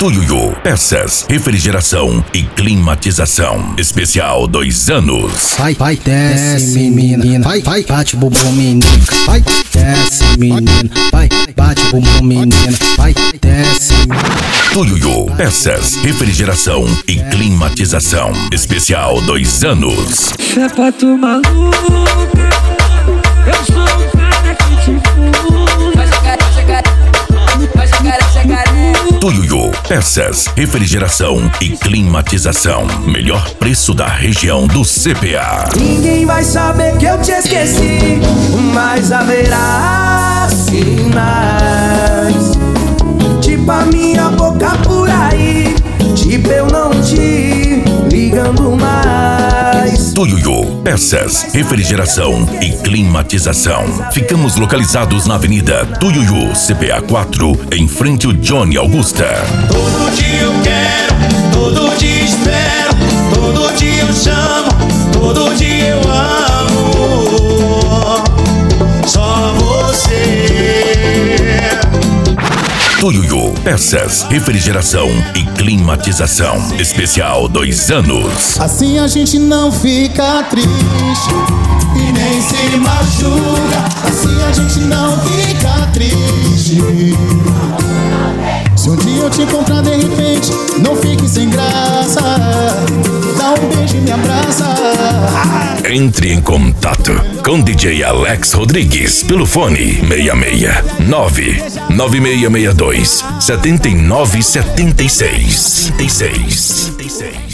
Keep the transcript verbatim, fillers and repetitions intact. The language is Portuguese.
Tuiuiu, peças, refrigeração e climatização. Especial dois anos. Vai, vai, desce menina, vai, vai, bate bumbum menina, vai, desce menina, vai, bate bumbum menina, vai, desce. Tuiuiu, peças, refrigeração e climatização. Especial dois anos. Sapato maluco, eu sou o cara que te fura. Vai jogar, jogar, vai jogar, jogar. Tuiuiu, peças, refrigeração e climatização. Melhor preço da região do C P A. Ninguém vai saber que eu te esqueci, mas haverá sinais. Tipo a minha boca por aí, tipo eu não te ligando mais. Tuiuiu, peças, refrigeração e climatização. Ficamos localizados na Avenida Tuiuiu, C P A quatro, em frente ao Johnny Augusta. Todo dia eu quero, todo dia espero, todo dia eu chamo, todo dia eu amo. Só você. Tuiuiu, peças, refrigeração e climatização. Especial dois anos. Assim a gente não fica triste e nem se machuca. Assim a gente não fica triste. Se um dia eu te encontrar de repente, não fique sem graça. Dá um beijo e me abraça. Entre em contato com D J Alex Rodrigues pelo fone seis seis nove nove seis seis dois sete nove sete seis.